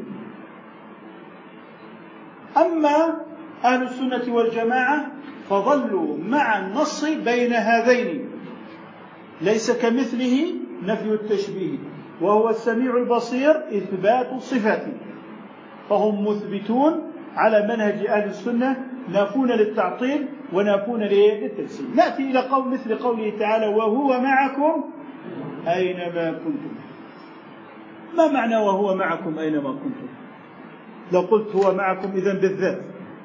أما أهل السنة والجماعة فظلوا مع النص بين هذين، ليس كمثله نفي التشبيه، وهو السميع البصير إثبات الصفات، فهم مثبتون على منهج أهل السنة، نافون للتعطيل ونافون للتجسيم. نأتي إلى قول مثل قوله تعالى وهو معكم أينما كنتم. ما معنى وهو معكم أينما كنتم؟ لو قلت هو معكم إذن بالذات،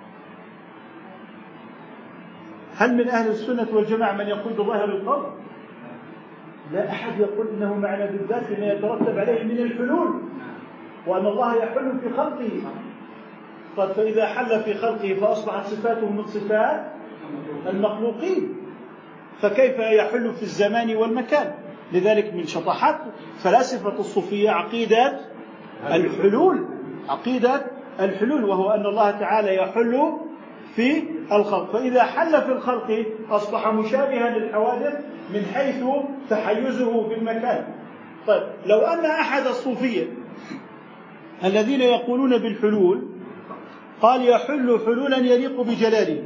هل من أهل السنة والجماعة من يقول بظاهر القول؟ لا أحد يقول إنه معنى بالذات لما يترتب عليه من الحلول، وأن الله يحل في خلقه. طيب فإذا حل في خلقه فأصبحت صفاته من صفات المخلوقين، فكيف يحل في الزمان والمكان؟ لذلك من شطحات فلاسفة الصوفية عقيدة الحلول، عقيدة الحلول، وهو أن الله تعالى يحل في الخلق، فإذا حل في الخلق أصبح مشابها للحوادث من حيث تحيزه بالمكان. طيب لو أن أحد الصوفية الذين يقولون بالحلول قال يحل حلولا يليق بجلاله،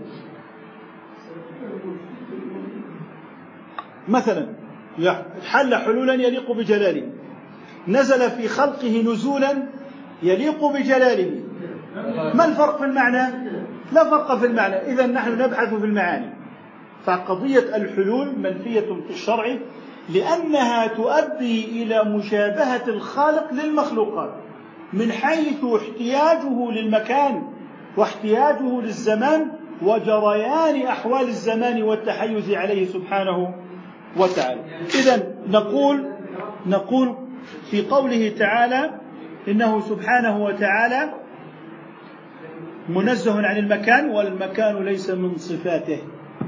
مثلا حل حلولا يليق بجلاله، نزل في خلقه نزولا يليق بجلاله، ما الفرق في المعنى؟ لا فرق في المعنى. إذن نحن نبحث في المعاني. فقضية الحلول منفية في الشرع لأنها تؤدي إلى مشابهة الخالق للمخلوقات من حيث احتياجه للمكان واحتياجه للزمان وجريان أحوال الزمان والتحيز عليه سبحانه وتعالى. إذن نقول نقول في قوله تعالى إنه سبحانه وتعالى منزه عن المكان والمكان ليس من صفاته.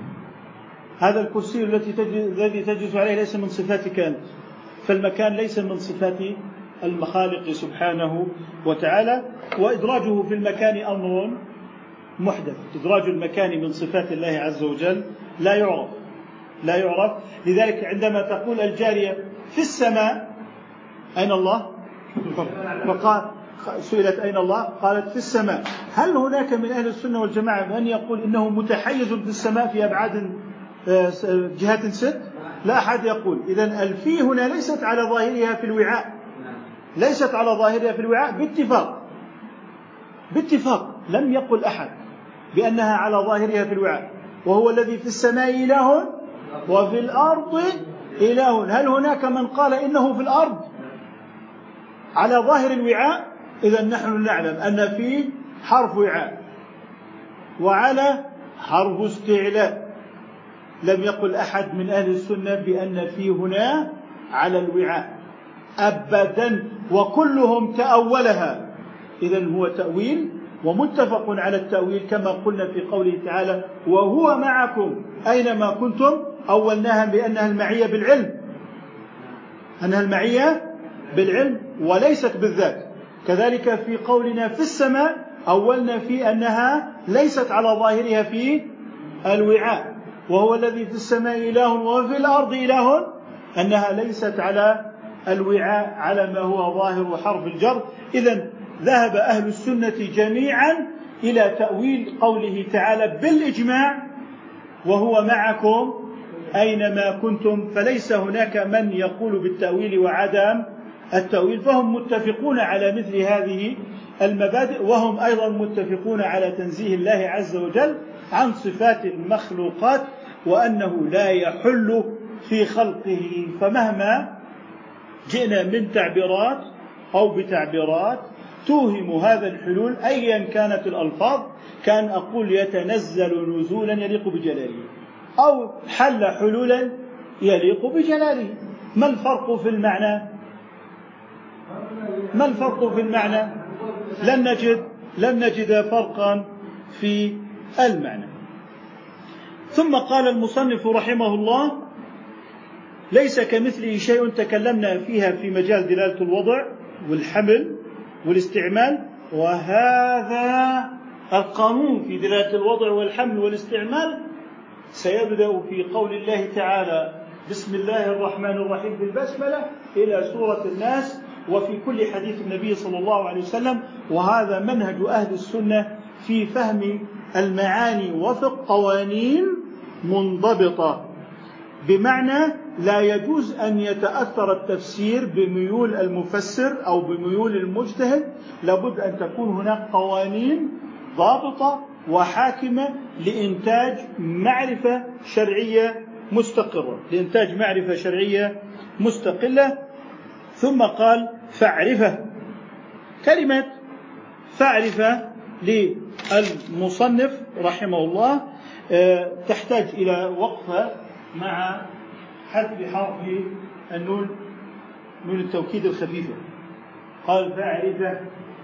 هذا الكرسي الذي تجلس عليه ليس من صفاتك أنت، فالمكان ليس من صفات المخالق سبحانه وتعالى. وإدراجه في المكان أمر محدث، إدراج المكان من صفات الله عز وجل لا يعرف لا يعرف لذلك عندما تقول الجارية في السماء أين الله؟ فقال سئلت أين الله؟ قالت في السماء. هل هناك من أهل السنة والجماعة من يقول إنه متحيز في السماء في أبعاد جهات ست؟ لا أحد يقول. إذن الفي هنا ليست على ظاهرها في الوعاء، ليست على ظاهرها في الوعاء باتفاق باتفاق لم يقل أحد بأنها على ظاهرها في الوعاء. وهو الذي في السماء إله وفي الأرض إله. هل هناك من قال إنه في الأرض على ظاهر الوعاء؟ إذن نحن نعلم أن في حرف وعاء وعلى حرف استعلاء. لم يقل أحد من أهل السنة بأن في هنا على الوعاء أبدا، وكلهم تأولها. إذن هو تأويل ومتفق على التأويل كما قلنا في قوله تعالى وهو معكم أينما كنتم. أولناها بأنها المعية بالعلم، أنها المعية بالعلم وليست بالذات. كذلك في قولنا في السماء أولنا في أنها ليست على ظاهرها في الوعاء، وهو الذي في السماء إله وفي الأرض إله، أنها ليست على الوعاء على ما هو ظاهر حرف الجر. إذن ذهب أهل السنة جميعا إلى تأويل قوله تعالى بالإجماع وهو معكم أينما كنتم، فليس هناك من يقول بالتأويل وعدم التأويل، فهم متفقون على مثل هذه المبادئ. وهم أيضا متفقون على تنزيه الله عز وجل عن صفات المخلوقات وأنه لا يحل في خلقه. فمهما جئنا من تعبيرات أو بتعبيرات توهم هذا الحلول أيا كانت الألفاظ، كان أقول يتنزل نزولا يليق بجلاله أو حل حلولا يليق بجلاله. ما الفرق في المعنى؟ ما الفرق في المعنى؟ لن نجد لن نجد فرقا في المعنى. ثم قال المصنف رحمه الله ليس كمثله شيء، تكلمنا فيها في مجال دلالة الوضع والحمل والاستعمال، وهذا القانون في دلالة الوضع والحمل والاستعمال سيبدأ في قول الله تعالى بسم الله الرحمن الرحيم بالبسملة إلى سورة الناس وفي كل حديث النبي صلى الله عليه وسلم. وهذا منهج أهل السنة في فهم المعاني وفي القوانين منضبطة، بمعنى لا يجوز أن يتأثر التفسير بميول المفسر أو بميول المجتهد، لابد أن تكون هناك قوانين ضابطة وحاكمة لإنتاج معرفة شرعية مستقرة، لإنتاج معرفة شرعية مستقلة. ثم قال فاعرفه. كلمة فاعرفه للمصنف رحمه الله تحتاج إلى وقفة مع حذف حرف النون، نون التوكيد الخفيفة. قال فاعرفه،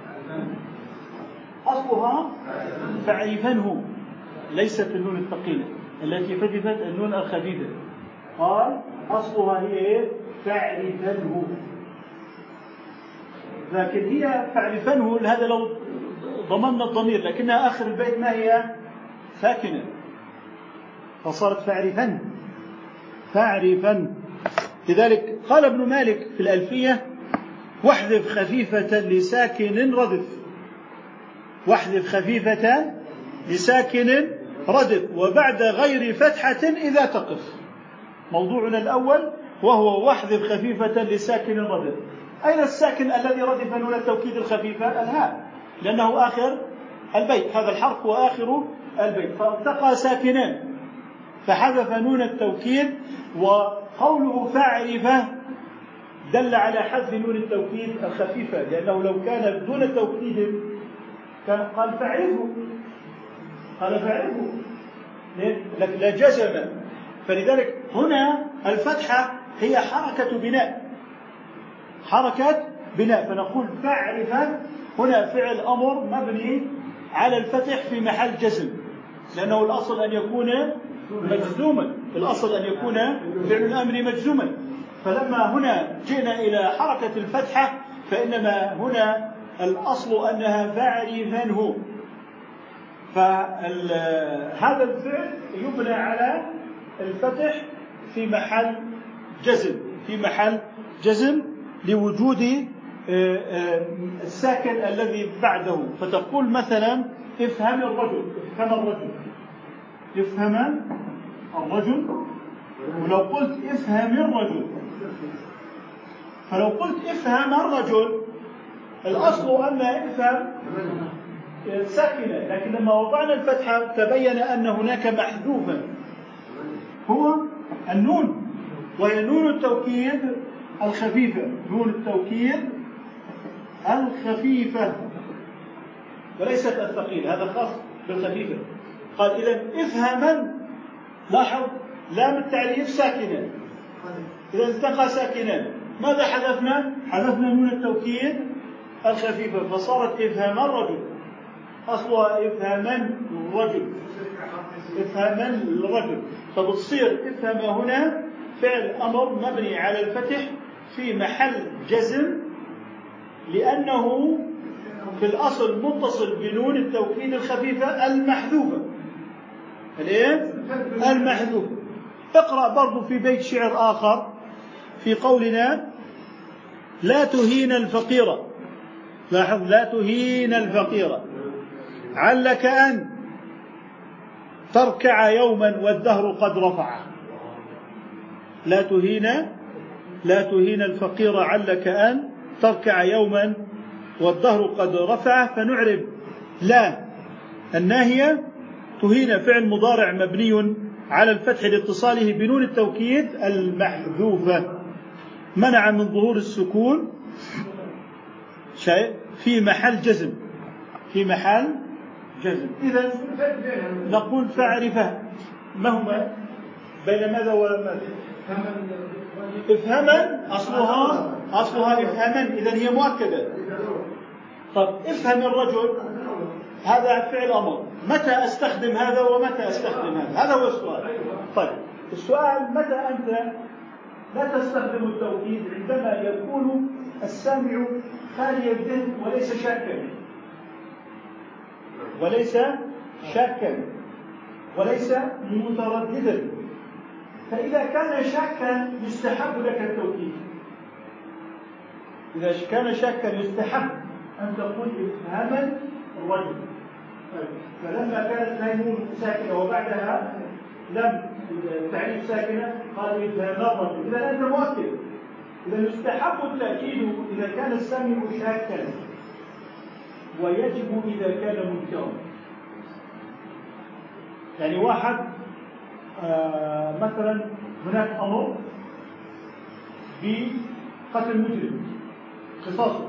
أصلها فاعرفنه، ليست النون الثقيلة التي حذفت النون الخفيفة. قال أصلها هي فاعرفنه لكن هي فاعرفنه هذا لو ضمننا الضمير، لكنها آخر البيت ما هي ساكنة، فصارت فاعرفن فاعرفن. لذلك قال ابن مالك في الألفية: واحذف خفيفة لساكن ردف، واحذف خفيفة لساكن ردف وبعد غير فتحة إذا تقف. موضوعنا الأول وهو واحذف خفيفة لساكن ردف. أين الساكن الذي ردف نون التوكيد الخفيفة؟ الهاء، لأنه آخر البيت، هذا الحرف هو آخر البيت، فالتقى ساكنان فحذف نون التوكيد. وقوله فاعرفه دل على حذف نون التوكيد الخفيفة، لأنه لو كان دون التوكيد كان قال فاعرفه، قال فاعرفه لكن لا جزم. فلذلك هنا الفتحة هي حركة بناء، حركة بناء، فنقول فاعرفه هنا فعل أمر مبني على الفتح في محل جزم، لأنه الأصل أن يكون مجزوما، الأصل أن يكون فعل الأمر مجزوما. فلما هنا جئنا إلى حركة الفتحة فإنما هنا الأصل أنها فاعرفنه، فهذا الفعل يبنى على الفتح في محل جزم، في محل جزم لوجود الساكن الذي بعده. فتقول مثلا افهم الرجل، افهم الرجل، افهم الرجل. ولو قلت افهم الرجل، فلو قلت افهم الرجل الأصل أن افهم ساكنة، لكن لما وضعنا الفتحة تبين أن هناك محذوفا هو النون، وهي نون التوكيد الخفيفة، نون التوكيد الخفيفة وليست الثقيلة، هذا خاص بالخفيفة. قال إذن افهما، لاحظ لام التعريف ساكنة، إذا التقى ساكنان ماذا حذفنا؟ حذفنا نون التوكيد الخفيفة فصارت افهما الرجل، أصلها افهما الرجل، افهما الرجل، فبتصير افهم هنا فعل أمر مبني على الفتح في محل جزم، لأنه في الأصل متصل بنون التوكيد الخفيفة المحذوفة، الايه؟ المحذوفة. اقرأ برضو في بيت شعر آخر في قولنا لا تهين الفقير، لاحظ لا تهين الفقير علك أن تركع يوما والدهر قد رفع. لا تهين لا تهين الفقير علك أن تركع يوما والدهر قد رفع. فنعرب لا الناهية تهين فعل مضارع مبني على الفتح لاتصاله بنون التوكيد المحذوفة منع من ظهور السكون شيء في محل جزم، في محل جزم. إذن نقول فاعرفه ما هما بين ماذا وماذا؟ افهما أصلها أصلها افهما، إذن هي مؤكدة. طب افهم الرجل هذا فعل أمر، متى أستخدم هذا ومتى أستخدم هذا؟ هذا هو السؤال. طيب السؤال متى أنت لا تستخدم التوكيد؟ عندما يكون السامع خالي الذهن وليس شاكا، وليس شاكا وليس مترددا. فإذا كان شاكا يستحب لك التوكيد، إذا كان شاكا يستحب أن تقول افهما الرجل. فلما كانت نون ساكنة وبعدها لم التعريف ساكنة قال افهما الرجل، إذا أنت مؤكد. إذا يستحب التأكيد إذا كان السامع شاكا، ويجب إذا كان منكرا. يعني واحد آه مثلا هناك أمر بقتل مجرم قصاصه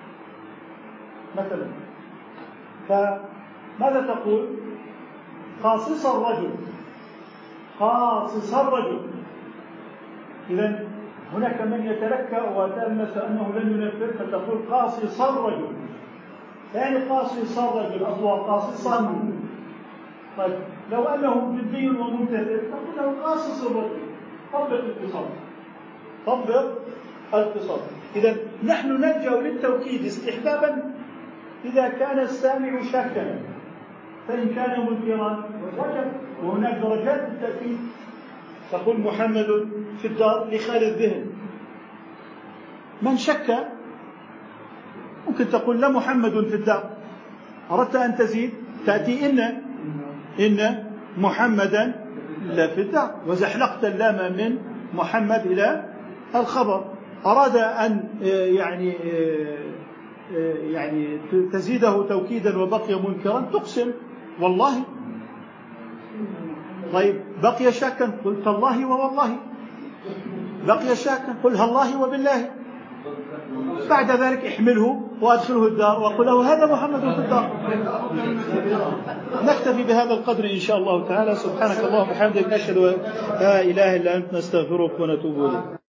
مثلا، فماذا تقول؟ خاصص الرجل، خاصص الرجل. إذن هناك من يتلكأ وتلمس أنه لن ينفذ فتقول قاصص الرجل، يعني قاصص الرجل أصلا قاصصا. طيب لو أنه جدي وممتثل تقول له قاصص الرجل، طبق القصاص، طبق القصاص. إذن نحن نلجأ للتوكيد استحبابا إذا كان السامع شاكا، فإن كان منكرا وجب. وهناك درجات التأكيد، تقول محمد في الدار لخالي الذهن. من شك ممكن تقول لا محمد في الدار، أردت أن تزيد تأتي إن إن محمدا لا في الدار، وزحلقت اللام من محمد إلى الخبر. أراد أن يعني يعني تزيده توكيدا وبقي منكرا تقسم والله. طيب بقي شاكا قل تالله ووالله، بقي شاكا قل هالله وبالله. بعد ذلك احمله وادخله الدار وقل له هذا محمد في الدار. نكتفي بهذا القدر إن شاء الله تعالى. سبحانك اللهم وبحمدك نشهد أن لا إله إلا أنت نستغفرك ونتوب إليك.